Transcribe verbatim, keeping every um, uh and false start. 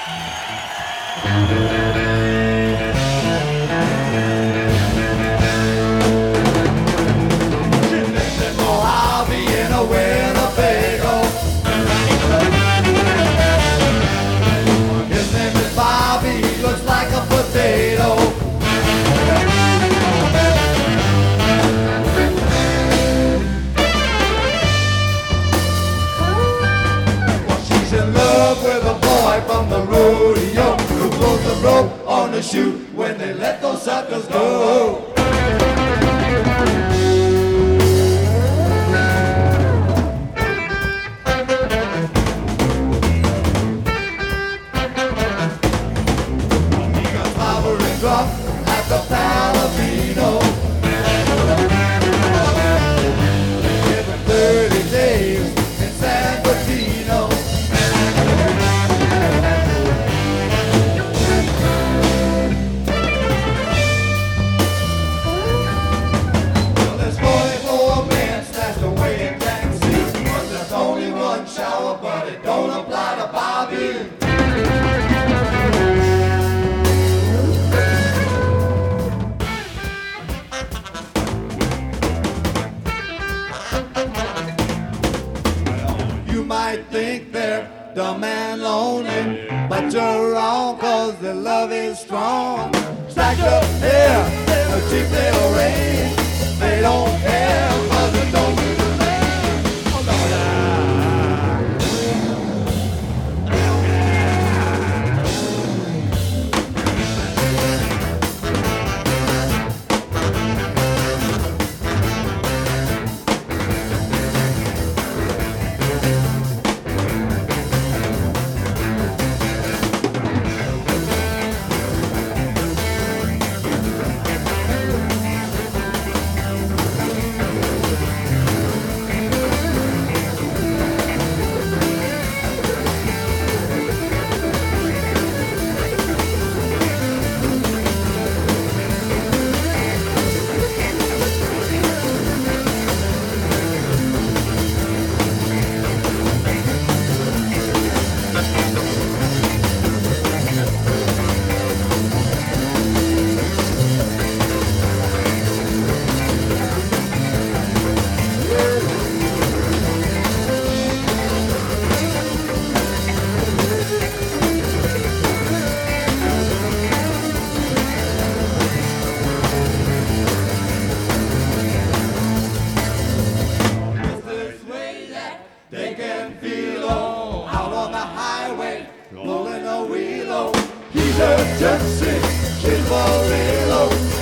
From the rodeo, who pulls the rope on the chute when they let those suckers go. He got clobbering drunk at the Palomino. Every thirty days in San Bernardino. But it don't apply to Bobby. Well, you might think they're dumb and lonely, but you're wrong, cause their love is strong. Stacked up here, a cheap little range. They don't care, cause it don't do the thing. Oh, no, they can feel oh, out on the highway, rolling a wheel. Oh, he's a gypsy, she's a real.